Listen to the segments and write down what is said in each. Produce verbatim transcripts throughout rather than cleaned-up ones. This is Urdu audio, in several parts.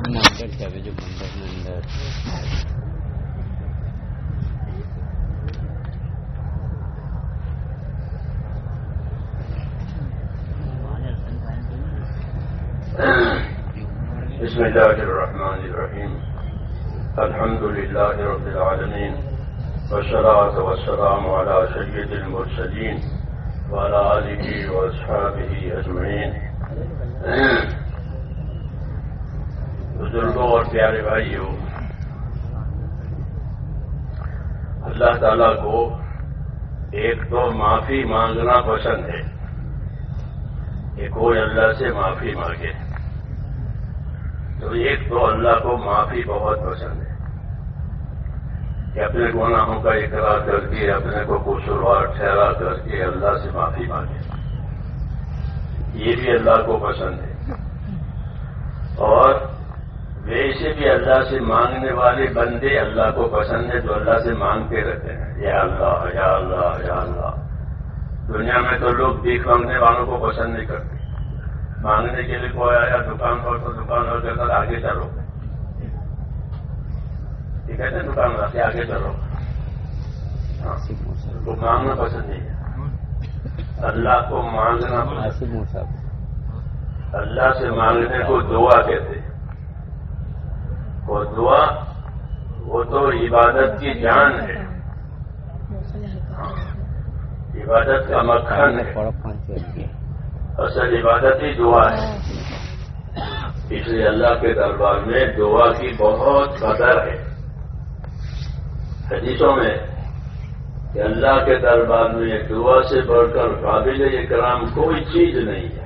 મંદર છે, હવે જો મંદરની અંદર بسم الله الرحمن الرحيم الحمد لله رب العالمين والصلاة والسلام على سيد المرسلين وعلى آله وأصحابه أجمعين. بزرگوں اور پیارے بھائیوں، اللہ تعالیٰ کو ایک تو معافی مانگنا پسند ہے کہ کوئی اللہ سے معافی مانگے، تو ایک تو اللہ کو معافی بہت پسند ہے کہ اپنے گناہوں کا اقرار کر کے اپنے کو قصوروار ٹھہرا کر کے اللہ سے معافی مانگے، یہ بھی اللہ کو پسند ہے. اور ویسے بھی اللہ سے مانگنے والے بندے اللہ کو پسند ہے جو اللہ سے مانگتے رہتے ہیں، یا اللہ یا اللہ یا اللہ. دنیا میں تو لوگ بھیک مانگنے والوں کو پسند نہیں کرتے. مانگنے کے لیے کوئی آیا دکان پر تو دکان پر کہتا آگے چلو، یہ کہتے ہیں دکان پر سے آگے چلو. وہ مانگنا پسند نہیں ہے، اللہ کو مانگنا پسند. اللہ سے مانگنے کو دعا کہتے ہیں. اور دعا وہ تو عبادت کی جان ہے، عبادت کا مکھن ہے. اصل عبادت ہی دعا ہے. اس لیے اللہ کے دربار میں دعا کی بہت قدر ہے. حدیثوں میں کہ اللہ کے دربار میں دعا سے بڑھ کر قابل اکرام کوئی چیز نہیں ہے.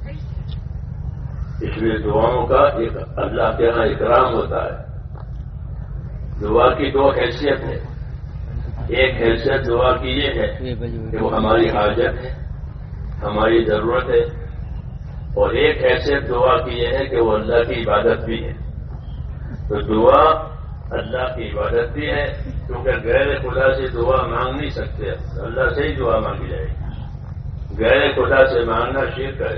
اس لیے دعاؤں کا ایک اللہ کے یہاں اکرام ہوتا ہے. دعا کی دو حیثیت ہے. ایک حیثیت دعا کی یہ ہے کہ وہ ہماری حاجت ہے، ہماری ضرورت ہے. اور ایک حیثیت دعا کی یہ ہے کہ وہ اللہ کی عبادت بھی ہے. تو دعا اللہ کی عبادت بھی ہے، کیونکہ غیر خدا سے دعا مانگ نہیں سکتے. اللہ سے ہی دعا مانگی جائے گی. غیر خدا سے مانگنا شرک ہے.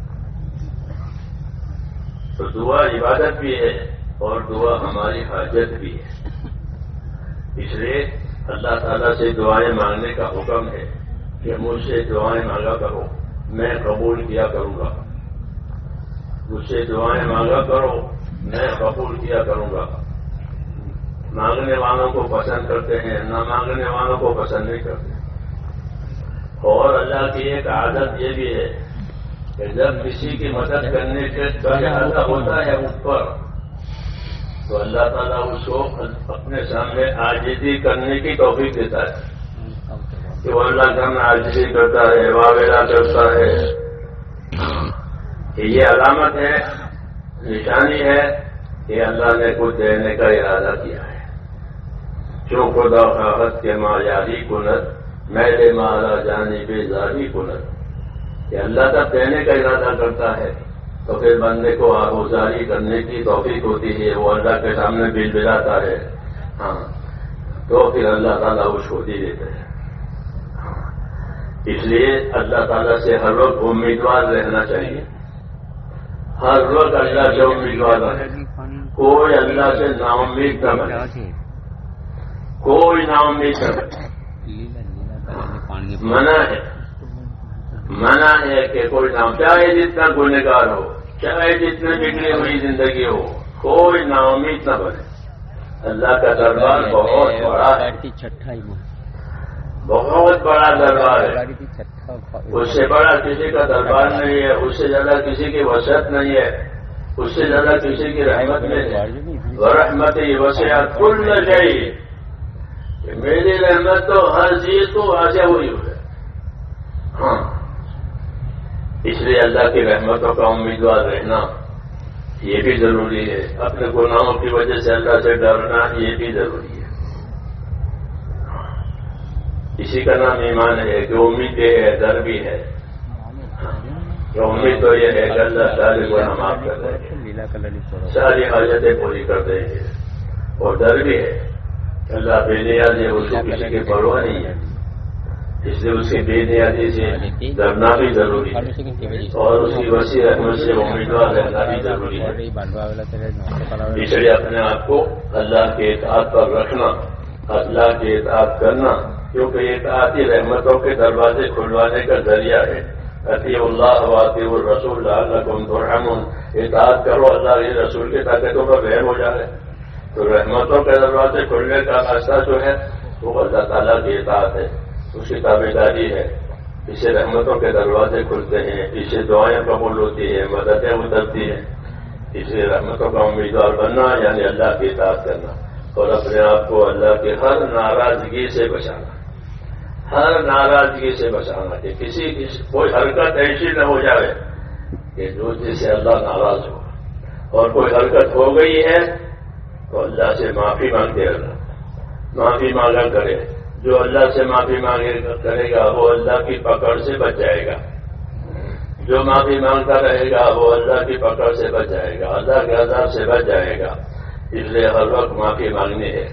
تو دعا عبادت بھی ہے اور دعا ہماری حاجت بھی ہے. اس لیے اللہ تعالیٰ سے دعائیں مانگنے کا حکم ہے کہ مجھ سے دعائیں مانگا کرو، میں قبول کیا کروں گا. مجھ سے دعائیں مانگا کرو، میں قبول کیا کروں گا. مانگنے والوں کو پسند کرتے ہیں، نہ مانگنے والوں کو پسند نہیں کرتے. اور اللہ کی ایک عادت یہ بھی ہے کہ جب کسی کی مدد کرنے کے ارادہ ہوتا ہے اوپر، تو اللہ تعالیٰ اس کو اپنے سامنے عاجزی کرنے کی توفیق دیتا ہے کہ وہ اللہ کے سامنے عاجزی کرتا ہے، واویلا کرتا ہے. کہ یہ علامت ہے، نشانی ہے کہ اللہ نے کچھ دینے کا ارادہ کیا ہے. چوں خدا خواہد کے ماں یاری کنت میرے مالا جانی بے زاری کنت. کہ اللہ تب دینے کا ارادہ کرتا ہے تو پھر بندے کو آگوزاری کرنے کی توفیق ہوتی ہے. وہ اللہ کے سامنے بل بلاتا ہے، ہاں تو پھر اللہ تعالیٰ اس کو دے دیتے ہیں. اس لیے اللہ تعالیٰ سے ہر وقت امیدوار رہنا چاہیے. ہر وقت اللہ سے امیدوار رہے. کوئی اللہ سے نا امید نہ بنے، کوئی نا امید نہ بنے. منع ہے، منع ہے کہ کوئی نام، چاہے جتنا گنہگار ہو، چاہے جتنے بگڑی ہوئی زندگی ہو، کوئی نا امید نہ بنے. اللہ کا دربار بہت بڑا ہے، بہت بڑا دربار ہے. اس سے بڑا کسی کا دربار نہیں ہے، اس سے زیادہ کسی کی وسعت نہیں ہے، اس سے زیادہ کسی کی رحمت نہیں ہے. رحمت وسعت کل شیء، میری رحمت تو ہر چیز کو واضح ہوئی ہوئی ہے. ہاں اس لیے اللہ کی رحمتوں کا امیدوار رہنا یہ بھی ضروری ہے. اپنے گناہوں کی وجہ سے اللہ سے ڈرنا یہ بھی ضروری ہے. اسی کا نام ایمان ہے کہ امید یہ ہے، ڈر بھی ہے. امید تو یہ ہے کہ اللہ سارے گناہ معاف کر دیں گے، ساری حاجتیں پوری کر دیں گے. اور ڈر بھی ہے کہ اللہ بے نیاز ہے، اس کو کسی کی پرواہ نہیں ہے. اس لیے اس کی بے نیازی سے ڈرنا بھی ضروری ہے اور اس کی وسیع رحمت سے امیدوار رہنا بھی ضروری ہے. اس لیے اپنے آپ کو اللہ کے اطاعت پر رکھنا، اللہ کی اطاعت کرنا، کیونکہ اطاعت ہی رحمتوں کے دروازے کھلوانے کا ذریعہ ہے. اطیع اللہ و اطیع الرسول لعلکم ترحمون. اطاعت کرو اللہ کے رسول کے تاکہ تم پر رحم ہو جائے. تو رحمتوں کے دروازے کھلنے کا راستہ جو ہے وہ اللہ تعالیٰ کی اطاعت ہے، اس کی تابعداری ہے. اس سے رحمتوں کے دروازے کھلتے ہیں، اس سے دعائیں قبول ہوتی ہیں، مددیں اترتی ہیں. اس لیے رحمتوں کا امیدوار بننا یعنی اللہ کی اطاعت کرنا اور اپنے آپ کو اللہ کی ہر ناراضگی سے بچانا، ہر ناراضگی سے بچانا کہ کسی کوئی حرکت ایسی نہ ہو جائے کہ جو جس سے اللہ ناراض ہو، اور کوئی حرکت ہو گئی ہے تو اللہ سے معافی مانگتے رہنا، معافی مانگا کرے. جو اللہ سے معافی مانگے کرے گا وہ اللہ کی پکڑ سے بچ جائے گا، جو معافی مانگتا رہے گا وہ اللہ کی پکڑ سے بچ جائے گا، اللہ کے عذاب سے بچ جائے گا. اس لیے ہر وقت معافی مانگنی ہے.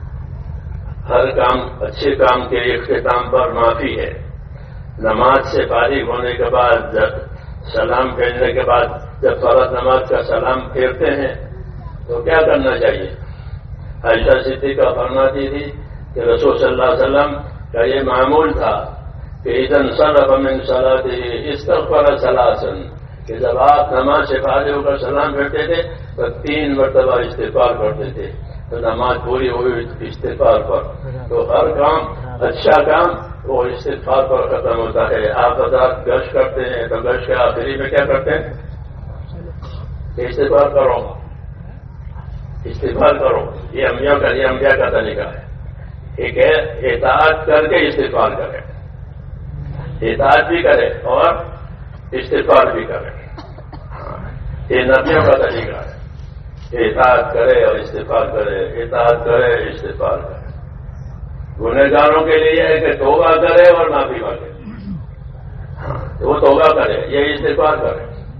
ہر کام اچھے کام کے اختتام پر معافی ہے. نماز سے فارغ ہونے کے بعد جب سلام پھیرنے کے بعد جب فرض نماز کا سلام پھیرتے ہیں تو کیا کرنا چاہیے؟ عائشہ صدیقہ فرماتی تھی کہ رسول صلی اللہ علیہ وسلم کا یہ معمول تھا کہ اذا انصرف من صلاته استغفر ثلاثا، کہ جب آپ نماز سے فارغ ہو کر سلام پھیرتے تھے تو تین مرتبہ استغفار کرتے تھے. تو نماز پوری ہوئی استغفار پر. تو ہر کام اچھا کام وہ استغفار پر ختم ہوتا ہے. آپ حضرات گشت کرتے ہیں تو گشت کے آخری میں کیا کرتے ہیں؟ استغفار کرو، استغفار کرو. یہ انبیاء کا یہ انبیاء کا طریقہ ہے. ٹھیک ہے، اطاعت کر کے استغفار کرے، اطاعت بھی کرے اور استغفار بھی کرے. یہ نبیوں کا طریقہ ہے. اطاعت کرے اور استغفار کرے، اطاعت کرے استغفار کرے. گنہگاروں کے لیے ہے کہ توبہ کرے اور معافی مانگے. وہ توبہ کرے، یہ استغفار کرے.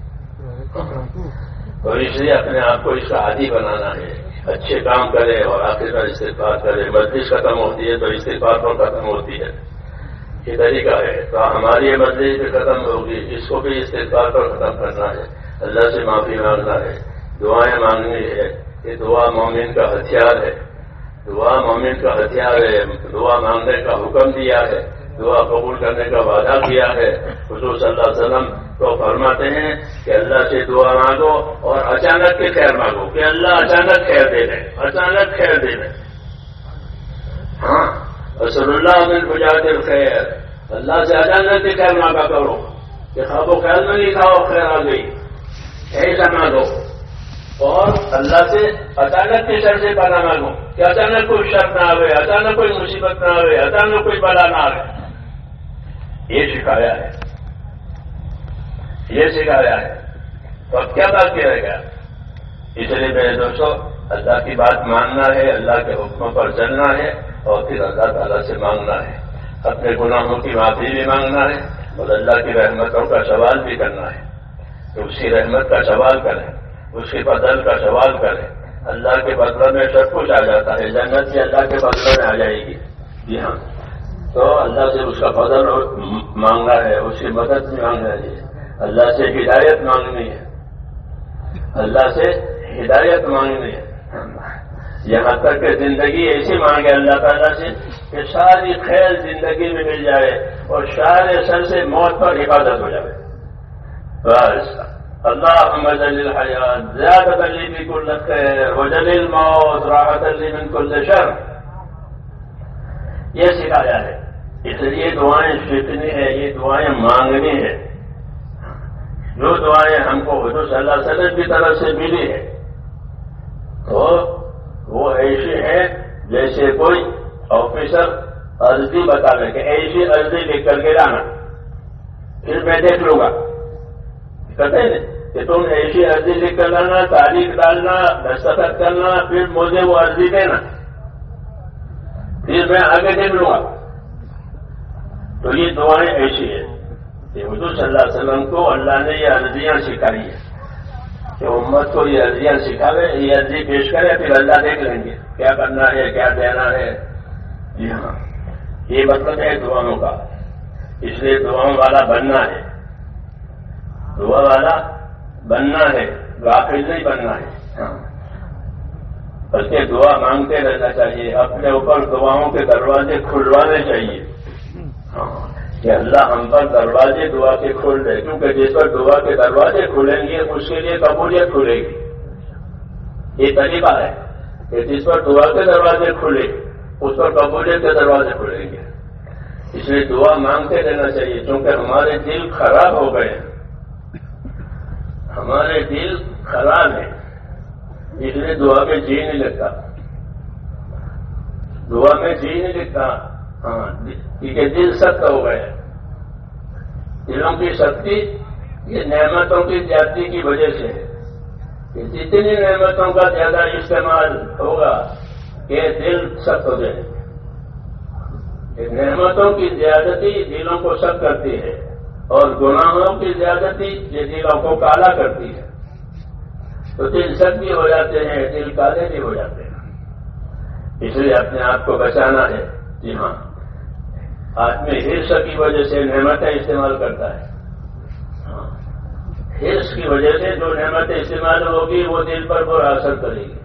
اور اس لیے اپنے آپ کو اس کا عادی بنانا ہے. اچھے کام کرے اور آخر میں استغفار کرے. مجلس ختم ہوتی ہے تو استغفار پر ختم ہوتی ہے. یہ طریقہ ہے. تو ہماری یہ مجلس بھی ختم ہوگی، اس کو بھی استغفار پر ختم کرنا ہے. اللہ سے معافی مانگنا ہے، دعائیں مانگنی ہے. یہ دعا مومن کا ہتھیار ہے. دعا مومن کا ہتھیار ہے. دعا مانگنے کا حکم دیا ہے، دعا قبول کرنے کا وعدہ کیا ہے. حضور صلی اللہ علیہ وسلم تو فرماتے ہیں کہ اللہ سے دعا مانگو اور اچانک کے خیر مانگو کہ اللہ اچانک خیر دے دیں، اچانک خیر دے دیں. ہاں، رسول اللہ من فجاۃ الخیر، اللہ سے اچانک کے خیر مانگا کرو کہ خواب و خیال میں نہیں تھا اور خیر آ گئی، ایسا مانگو. اور اللہ سے اچانک کے شر سے پناہ مانگو کہ اچانک کوئی شر نہ آئے، اچانک کوئی مصیبت نہ آئے، اچانک کوئی بلا نہ آئے. یہ سکھایا ہے، یہ سکھایا ہے. تو اب کیا بات کیا رہ گیا؟ اس لیے میرے دوستوں، اللہ کی بات ماننا ہے، اللہ کے حکموں پر چلنا ہے اور پھر اللہ تعالیٰ سے مانگنا ہے. اپنے گناہوں کی معافی بھی مانگنا ہے اور اللہ کی رحمتوں کا سوال بھی کرنا ہے. تو اس کی رحمت کا سوال کریں، اس کے بدل کا سوال کریں. اللہ کے بدلے میں سب کچھ آ جاتا ہے. جنت بھی اللہ کے بدلے میں آ جائے گی. جی ہاں، تو اللہ سے اس کا فضل مانگنا ہے، اس کی مدد بھی مانگنا ہے. اللہ سے ہدایت مانگنی ہے، اللہ سے ہدایت مانگنی ہے. یہاں تک کہ زندگی ایسی مانگے اللہ تعالیٰ سے کہ ساری خیر زندگی میں مل جائے اور سارے سر سے موت پر حفاظت ہو جائے. بس اللہم اجعل الحیات زیادۃ لی فی کل خیر واجعل الموت راحۃ لی من کل شر. یہ سکھایا ہے. اس لیے دعائیں سیکھنی ہے، یہ دعائیں مانگنی ہے. جو دعائیں ہم کو حضور صلی اللہ علیہ وسلم کی طرف سے ملی ہے تو وہ ایسی ہے جیسے کوئی آفیسر عرضی بتا دے کہ ایسی عرضی لکھ کر کے لانا، پھر میں دیکھ لوں گا. کہتے ہیں کہ تم ایسی عرضی لکھ کر لانا، تاریخ ڈالنا، دستخط کرنا، پھر مجھے وہ عرضی دینا، پھر میں آگے دیکھ لوں گا. تو یہ دعائیں ایسی ہیں کہ حضور صلی اللہ علیہ وسلم کو اللہ نے یہ عرضیاں سکھائی ہیں کہ امت کو یہ عرضیاں سکھاوے، یہ عرضی پیش کرے، پھر اللہ دیکھ لیں گے کیا کرنا ہے، کیا دینا ہے. جی ہاں، یہ مطلب ہے دعاؤں کا. اس لیے دعاؤں والا بننا ہے، دعا والا بننا ہے، غافل نہیں بننا ہے، بلکہ دعا مانگتے رہنا چاہیے، اپنے اوپر دعاؤں کے دروازے کھلوانے چاہیے کہ اللہ ہم پر دروازے دعا کے کھول دے، کیونکہ جس پر دعا کے دروازے کھلیں گے اس کے لیے قبولیت کھلے گی۔ یہ طریقہ ہے کہ جس پر دعا کے دروازے کھلے اس پر قبولیت کے دروازے کھلیں گے۔ اس لیے دعا مانگتے رہنا چاہیے، کیونکہ ہمارے دل خراب ہو گئے ہیں، ہمارے دل خراب ہیں، اس لیے دعا میں جی نہیں لگتا، دعا میں جی نہیں لگتا، ہاں کیونکہ دل سخت ہو گئے ہیں۔ دلوں کی سختی یہ نعمتوں کی زیادتی کی وجہ سے ہے کہ جتنی نعمتوں کا زیادہ استعمال ہوگا کہ دل سخت ہو جائے، نعمتوں کی زیادتی دلوں کو سخت کرتی ہے اور گناہوں کی زیادتی یہ دلوں کو کالا کرتی ہے، تو دل سخت بھی ہو جاتے ہیں، دل کالے بھی ہو جاتے ہیں۔ اس لیے اپنے آپ کو بچانا ہے۔ جی ہاں، آدمی ہرس کی وجہ سے نعمتیں استعمال کرتا ہے، ہاں ہرس کی وجہ سے جو نعمتیں استعمال ہوگی وہ دل پر برا اثر کرے گی،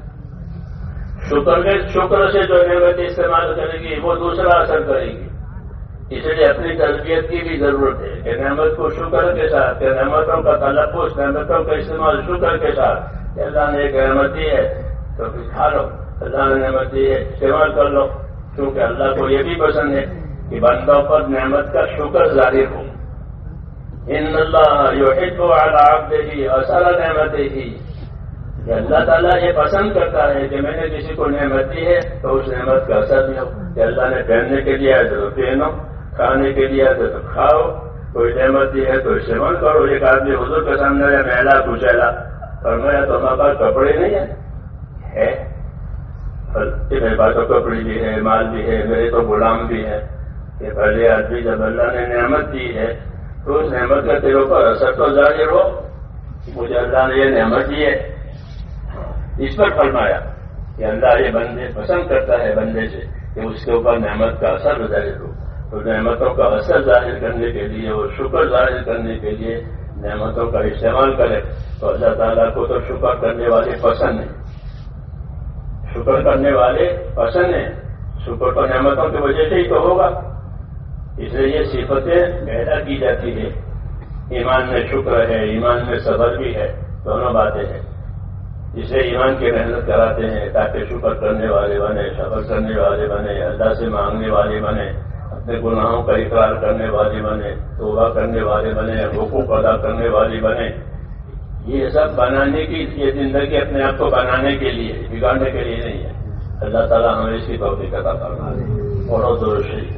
شکر کے شکر سے جو نعمتیں استعمال کرے گی وہ دوسرا اثر کرے گی۔ اس لیے اپنی تربیت کی بھی ضرورت ہے کہ نعمت کو شکر کے ساتھ، کہ نعمتوں کا تلفظ، نعمتوں کا استعمال شکر کے ساتھ، کہ اللہ نے ایک نعمت دی ہے تو پھر کھا لو، اللہ نے نعمت دی ہے استعمال کر لو، کیونکہ اللہ کو یہ بھی پسند ہے کہ بندوں پر نعمت کا شکر ظاہر ہو۔ ان اللہ یحب علی عبدہ اثر نعمتہ، کہ اللہ تعالیٰ یہ پسند کرتا ہے کہ میں نے کسی کو نعمت دی ہے تو اس نعمت کا اثر بھی ہو، کہ اللہ نے پہننے کے لیے ہے تو پہنو، کھانے کے لیے ہے تو کھاؤ، کوئی نعمت دی ہے تو استعمال کرو۔ ایک آدمی حضور کے سامنے میلا کچیلا فرمایا تو ہمارے پاس کپڑے نہیں ہے، میرے پاس تو کپڑے بھی ہے، مال بھی ہے، میرے تو غلام بھی ہے، کہ پہلے آدمی جب اللہ نے نعمت دی ہے تو اس نعمت کا تیروں پر اثر تو ظاہر ہو، مجھے اللہ نے یہ نعمت دی ہے۔ اس پر فرمایا کہ اللہ یہ بندے پسند کرتا ہے بندے سے کہ اس کے اوپر نعمت کا اثر ظاہر ہو، تو نعمتوں کا اثر ظاہر کرنے کے لیے اور شکر ظاہر کرنے کے لیے نعمتوں کا استعمال کرے، تو اللہ تعالیٰ کو تو شکر کرنے والے پسند ہیں، شکر کرنے والے پسند ہیں، شکر تو نعمتوں کی وجہ سے ہی تو ہوگا۔ اس لیے یہ صفتیں پیدا کی جاتی ہے، ایمان میں شکر ہے، ایمان میں صبر بھی ہے، دونوں باتیں ہیں۔ اسے ایمان کی محنت کراتے ہیں تاکہ شکر کرنے والے بنے، صبر کرنے والے بنے، اللہ سے مانگنے والے بنے، اپنے گناہوں کا اقرار کرنے والے بنے، توبہ کرنے والے بنے، حقوق ادا کرنے والے بنے۔ یہ سب بنانے کی، یہ زندگی اپنے آپ کو بنانے کے لیے، بگاڑنے کے لیے نہیں ہے۔ اللہ تعالیٰ ہمیں اس کی توفیق عطا فرمائے۔ اور درود شریف۔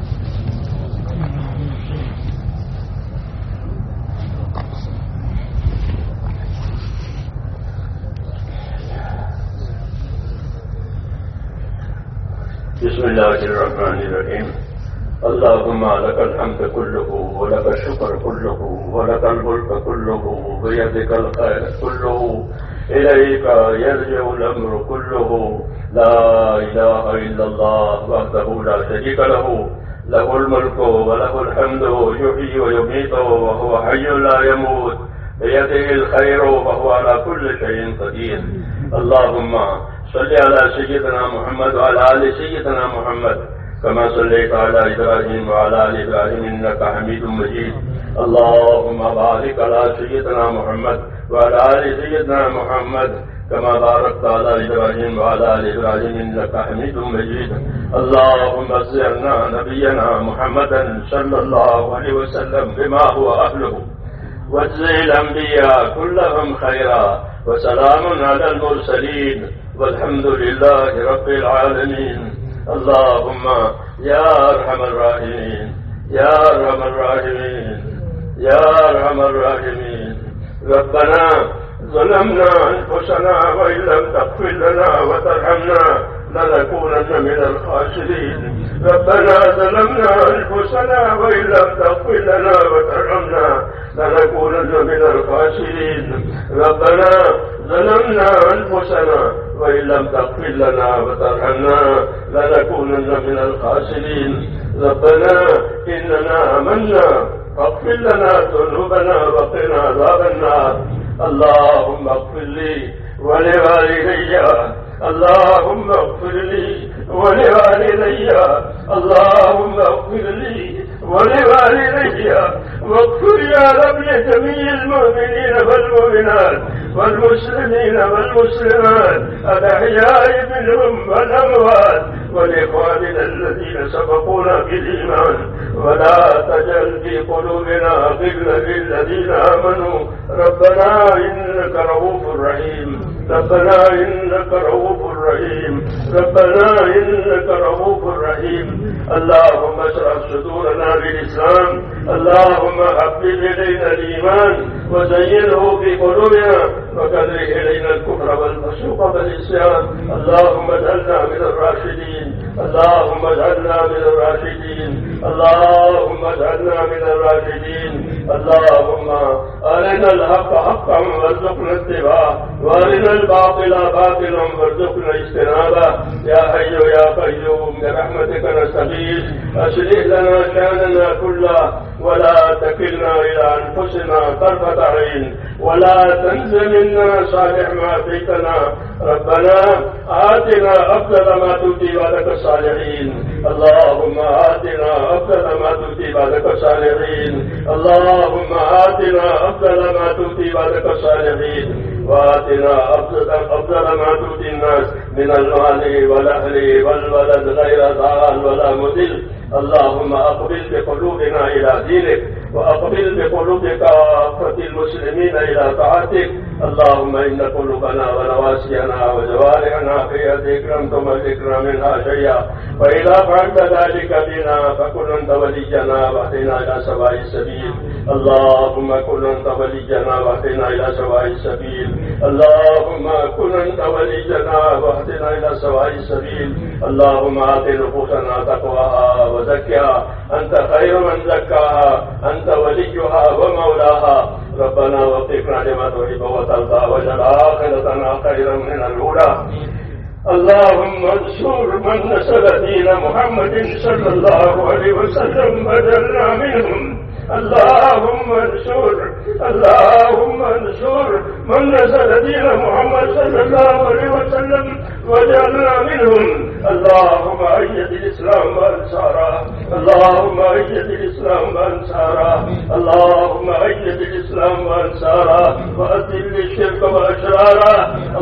بسم اللہ الرحمن الرحیم۔ اللہم لک الحمد کلہ ولک الشکر کلہ ولک الملک کلہ بیدک الخیر کلہ الیک یرجع الامر کلہ لا الہ الا اللہ وحدہ لا شریک لہ لہ الملک ولہ الحمد یحیی ویمیت وہو حی لا یموت بیدہ الخیر وہو علی کل شیء قدیر۔ اللہم صلی علی سیدنا محمد وعلی آل سیدنا محمد كما صليت على إبراهيم وعلى آل إبراهيم إنك حميد مجيد. اللهم بارك على سيدنا محمد وعلى آل سيدنا محمد كما باركت على إبراهيم وعلى آل إبراهيم إنك حميد مجيد. اللهم زرنا نبينا محمدا صلى الله عليه وسلم بما هو أهله واجزي الأنبياء كلهم خيرا وسلام على المرسلين والحمد لله رب العالمين. اللهم يا أرحم الراحمين يا أرحم الراحمين يا أرحم الراحمين. ربنا ظلمنا أنفسنا وإن لم تغفر لنا وترحمنا لنكونن من الخاسرين. ربنا ظلمنا أنفسنا وإن لم تغفر لنا وترحمنا لنكونن من الخاسرين. ربنا ظلمنا أنفسنا وإن لم تغفر لنا وترحمنا لنكونن من الخاسرين. ربنا إننا آمنا فاغفر لنا ذنوبنا وقنا عذاب النار. اللهم اغفر لي ولوالدي، اللهم اغفر لي ولوالدي، اللهم اغفر لي ولوالدي، واغفر يا رب لجميع المؤمنين والمؤمنات والمسلمين والمسلمات الأحياء منهم والأموات، ولإخواننا الذين سبقونا بالإيمان، ولا تجعل في قلوبنا غلا للذين آمنوا. ربنا إنك رؤوف رحيم، ربنا إنك رؤوف رحيم، ربنا إنك رؤوف رحيم. اللهم اشرح صدورنا بالإسلام، اللهم حبب إلينا الإيمان وزينه في قلوبنا وكره إلينا الكفر والفسوق والعصيان. اللهم اجعلنا من الراشدين، اللهم اجعلنا من الراشدين، اللهم اجعلنا من الراشدين. اللهم أرنا الحق حقا وارزقنا اتباعه، وأرنا الباطل باطلا وارزقنا اجتنابه. يا حي يا قيوم برحمتك نستغيث، أصلح لنا شأننا كله ولا تكلنا إلى أنفسنا طرفة عين، ولا تنز منا صالح ما فيتنا. ربنا آتنا أفضل ما تؤتي بعدك الصالحين، اللهم آتنا أفضل ما تؤتي بعدك الصالحين، اللهم آتنا أفضل ما تؤتي بعدك الصالحين، وآتنا أفضل أفضل ما تؤتي الناس من المال والأهل والولد غير ضال ولا مضل. اللهم أقبل بقلوبنا إلى دينك، وأقبل بقلوب كافة المسلمين إلى طاعتك. اللهم إن قلوبنا ونواسينا وجوارحنا في يدك لم تملكنا منها شيئا، وإذا فعلت ذلك بنا فكن أنت ولينا واهدنا إلى سواء السبيل. اللهم كن أنت ولينا واهدنا إلى سواء السبيل، اللهم كن أنت ولينا واهدنا إلى سواء السبيل. اللهم آت نفوسنا تقواها وزكها أنت خير من زكاها، أنت وليها ومولاها. ربنا وفقنا لما تحب وترضى، واجعل آخرتنا خيرا من الأولى. اللهم انصر من نصر دين محمد صلى الله عليه وسلم وجعلنا منهم. اللهم انصر اللهم انصر من نصر دين محمد صلى الله عليه وسلم وجعلنا منهم. اللهم أيد الإسلام وأنصاره، اللهم أيد الإسلام وأنصاره، اللهم أيد الإسلام وأنصاره، وأذل الشرك وأشراره.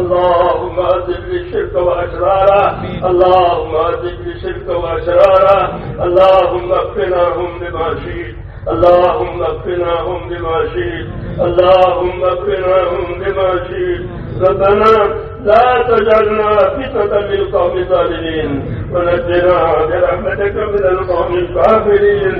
اللهم أذل الشرك وأشراره، اللهم أذل الشرك وأشراره. اللهم اكفناهم بما شئت، اللهم اكفناهم بما شئت، اللهم اكفناهم بما شئت. ربنا لا تجعلنا فتنة للقوم الظالمين، ونجنا برحمتك من القوم الكافرين،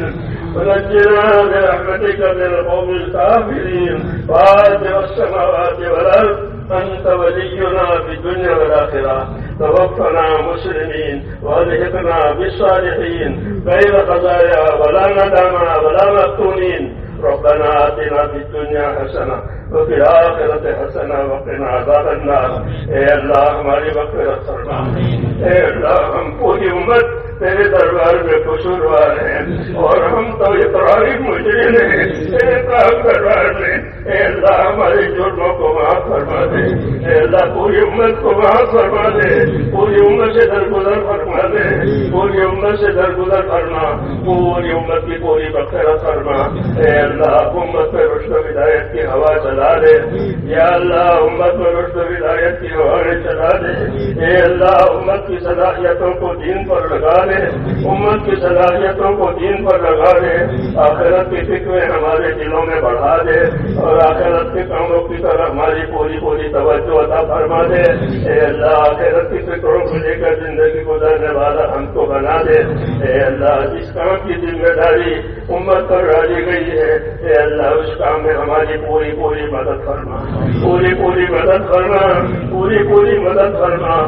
ونجنا برحمتك من القوم الكافرين. فاطر السماوات والأرض أنت ولينا في الدنيا والآخرة، توفنا مسلمين والحقنا بالصالحين، غير خزايا ولا ندامى ولا مفتونين. ربنا آتنا في الدنيا حسنة وفي الآخرة حسنة وقنا عذاب النار. اے اللہ ہماری مغفرت فرما، اے اللہ ہم پوری امت تیرے دربار میں قصوروار ہیں، اور ہم تو اقراری مجرم ہیں تیرے پاک دربار میں. اے اللہ ہمارے جرموں کو معاف فرما دے، اے اللہ پوری امت کو معاف فرما دے، پوری امت سے درگزر فرما دے، پوری امت سے درگزر فرما، پوری امت کی پوری مغفرت فرما. اے اللہ امت پہ رشد و ہدایت کی ہوا چلا دے، یا اللہ امت پہ رشد و ہدایت کی ہوا چلا دے. اے اللہ امت کی صلاحیتوں کو دین پر لگا دے، امت کی صلاحیتوں کو دین پر لگا دے. آخرت کی فکریں ہمارے دلوں میں بڑھا دے، اور آخرت کے کاموں کی طرف ہماری پوری پوری توجہ عطا فرما دے. اے اللہ آخرت کی فکروں کو لے کر زندگی گزارنے والا ہم کو بنا دے. اے اللہ جس کام کی ذمہ داری امت پر ڈالی گئی ہے، اے اللہ اس کام میں ہماری پوری پوری مدد فرما، پوری پوری مدد فرما، پوری پوری مدد فرما.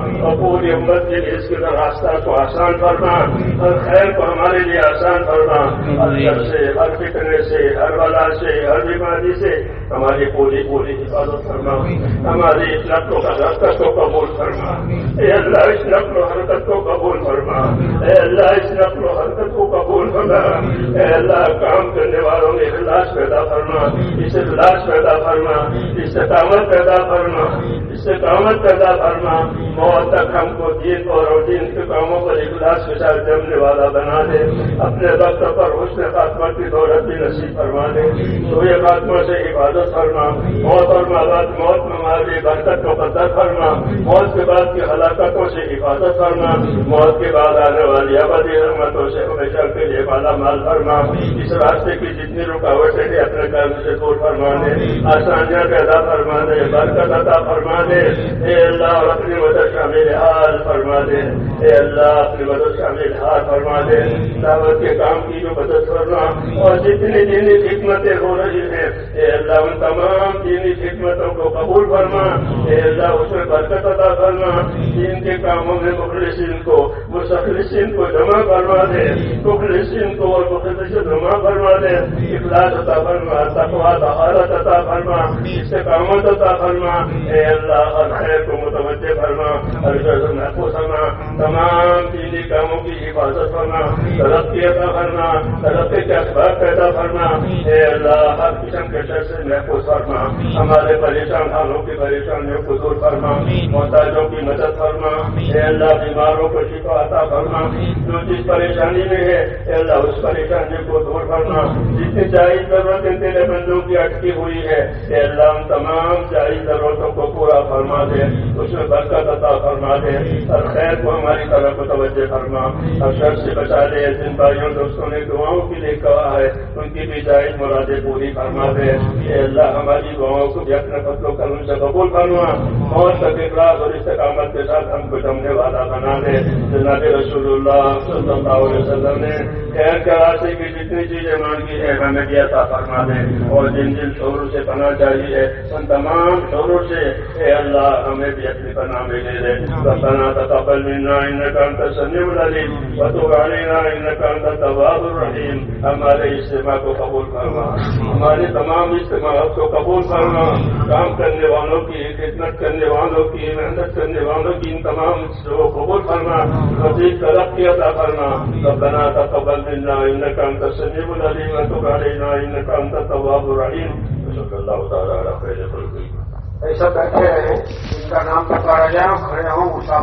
اور پوری امت کے لیے اس کے راستہ کو آسان فرما، ہر خیر کو ہمارے لیے آسان فرما، ہر شر سے، ہر فتنے سے، ہر بلا سے، ہر بیماری سے ہماری پوری پوری حفاظت فرما، ہماری اس نقل و حرکت کو قبول فرما، اے اللہ اس نقل و حرکت کو قبول فرما، اے اللہ اس نقل و حرکت کو قبول فرما، اے اللہ کام کرنے والوں میں اخلاص پیدا فرما، اس اخلاص پیدا فرما، استقامت پیدا فرما، استقامت پیدا فرما، موت تک ہم کو دین اور دین کے کاموں پر اخلاص کے ساتھ جمنے والا بنا دے، اپنے وقت پر حسن خاتمہ کی دولت بھی نصیب فرما دے، سوئے خاتمہ سے حفاظت فرما، موت اور بعد موت میں ہماری برکت کو قدر فرما، موت کے بعد کی ہلاکتوں سے حفاظت فرما، موت کے بعد آنے والی ابدی رحمتوں سے ہمیشہ کے لیے بالا مال فرما، اس راستے کی جتنی رکاوٹیں ہیں اپنے قلب سے دور فرما دے، آسانیاں پیدا فرما دے، برکت عطا فرما دے، اے اللہ اور اپنی مدد شامل حال فرما دے، اے اللہ اپنی مدد شامل حال فرما دے، دعوت کے کام کی جو مدد فرما، اور جتنی دینی خدمتیں ہو رہی ہیں اے اللہ ان تمام دینی خدمتوں کو قبول فرما، اے اللہ اس میں برکت عطا فرما، دین کے کاموں میں مخلصین کو مستخلصین کو جمع فرما دے، مخلصین کو اور مخلصین جمع فرما دے، اخلاص عطا فرما، تقویٰ طہارت عطا فرما، استقامت عطا فرما، اے اللہ ہر خیر کو متوجہ فرما، ہر شر سے محفوظ فرما، تمام دینی کاموں کی حفاظت فرما، ترقی عطا فرما، ترقی کے اسباب پیدا فرما، اے اللہ ہر قسم کے شر سے محفوظ فرما، ہمارے پریشان حالوں کی پریشانیوں کو دور فرما، محتاجوں کی مدد فرما، اے اللہ بیماروں کو شفا عطا فرما، جو جس پریشانی میں ہے اے اللہ اس پریشانی کو دور فرما، جتنی جائز ضرورتیں تیرے بندوں کی اٹکی ہوئی ہے اے اللہ ان تمام جائز ضرورتوں کو پورا فرما دے، اس میں برکت عطا فرما دے، ہر خیر کو ہماری طرف متوجہ فرما، ہر شر سے بچا دے، جن بھائیوں دوستوں نے دعاؤں کے لیے کہا ہے ان کی بھی جائز مرادیں پوری فرما دے، اے اللہ ہماری دعاؤں کو بھی اپنے فضل و کرم سے قبول فرما، موت تک اخلاص اور استقامت کے ساتھ ہم کو جمنے والا بنا دے، جناب رسول اللہ صلی اللہ علیہ وسلم نے خیر کے راستے کی جتنی چیزیں مانگی ہے ہمیں بھی عطا فرما دے، اور جن جن شعوروں سے پناہ چاہیے ان تمام شعوروں سے اے اللہ ہمیں بھی اپنی پناہ میں لے دے، ربنا تقبل منا انک انت السمیع العلیم وتب علینا انک انت التواب الرحیم، ہمارے اجتماع کو قبول فرما، ہمارے تمام اجتماعات کو قبول فرما، کام کرنے والوں کی، خدمت کرنے والوں کی، محنت کرنے والوں کی ان تمام کو قبول فرما، مزید ترقی عطا فرما، ربنا تقبل منا انک انت السمیع العلیم وتب علینا انک انت التواب الرحیم، صلی اللہ تعالی علی خیر خلقہ۔ ایسا بیٹھے رہے، ان کا نام پکارا جائے، کھڑے ہوں